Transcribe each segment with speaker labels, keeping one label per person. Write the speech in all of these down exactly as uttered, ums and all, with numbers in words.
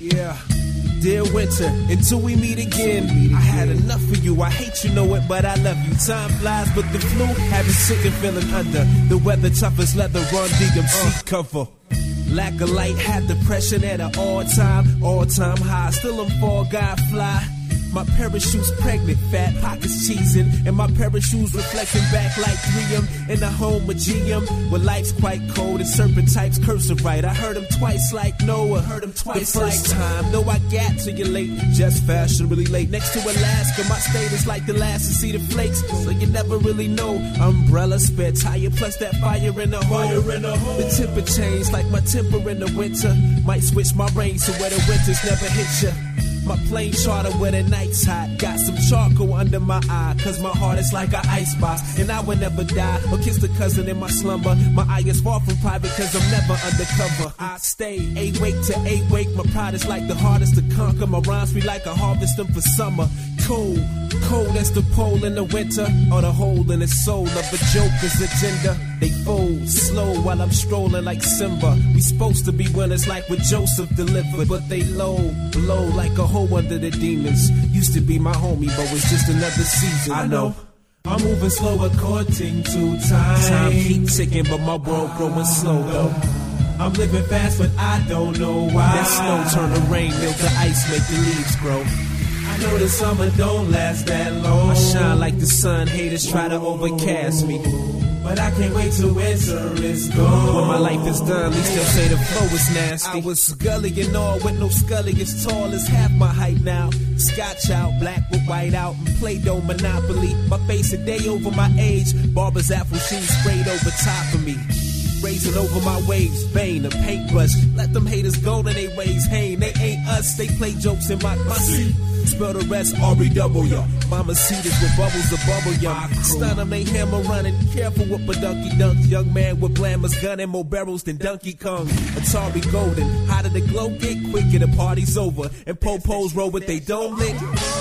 Speaker 1: Yeah. Dear winter, until we meet again, I had enough of you, I hate you know it, but I love you. Time flies, but the flu have me sick and feeling under. The weather tough as leather, run D M C cover. Lack of light, had depression at an all-time, all-time high. Still I'm fall guy fly. My parachute's pregnant, fat pockets cheesing, and my parachutes reflecting back like three M in a home of G M. Where life's quite cold and serpent types cursive right. I heard him twice like Noah, heard him twice the first like time. No, I got to you late, just fashionably late. Next to Alaska, my state is like the last to see the flakes, so you never really know. Umbrella, spare tire, plus that fire in the hole. Fire in the hole. The temper changed like my temper in the winter. Might switch my range so where the winters never hit ya. My plane charter where the night's hot. Got some charcoal under my eye, cause my heart is like an icebox. And I will never die or kiss the cousin in my slumber. My eye is far from private cause I'm never undercover. I stay awake to awake. My pride is like the hardest to conquer. My rhymes be like a harvesting for summer. Cold, cold as the pole in the winter, or the hole in the soul of a joker's agenda. They fold slow while I'm strolling like Simba. We supposed to be winners like what Joseph delivered, but they low, low like a hole under the demons. Used to be my homie, but was just another season. I know. I'm moving slow according to time. Time keep ticking, but my world growing slow though. I'm living fast, but I don't know why. That snow turn to rain, melt the ice, make the leaves grow. I know the summer don't last that long. I shine like the sun, haters try to overcast me, but I can't wait till winter is gone. When my life is done, at least they'll say the flow is nasty. I was Scully and all with no Scully as tall as half my height now. Scotch out, black with white out, and Play-Doh Monopoly. My face a day over my age. Barber's apple sheen sprayed over top of me. Raising over my waves, vein, a paintbrush. Let them haters go to they ways. Hey, they ain't us, they play jokes in my, my seat. Spell the rest, R E W. Mama Cetus with bubbles of bubble yum. Stunner make hammer running. Careful with pedunky dunks. Young man with glamour's gun and more barrels than Donkey Kong. Atari Golden. How did the glow get quicker? The party's over. And po-pos roll with they dome lit.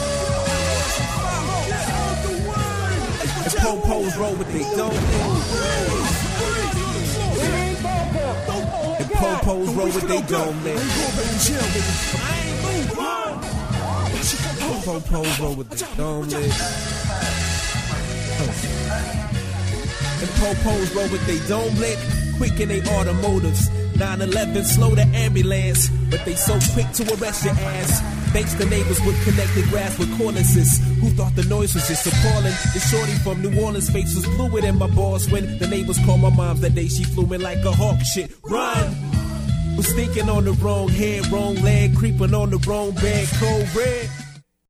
Speaker 1: And po-pos roll with they dome lit. And po-pos roll with they dome lit. Po-pos roll with the dome lit. And po-pos roll with they dome lit. Quick in they automotives. nine eleven slow the ambulance, but they so quick to arrest your ass. Thanks to neighbors with connected grass with cornices, who thought the noise was just appalling. The shorty from New Orleans face was fluid in my balls when the neighbors called my mom that day. She flew in like a hawk. Shit, run! Was thinking on the wrong head, wrong leg, creeping on the wrong bed, cold red.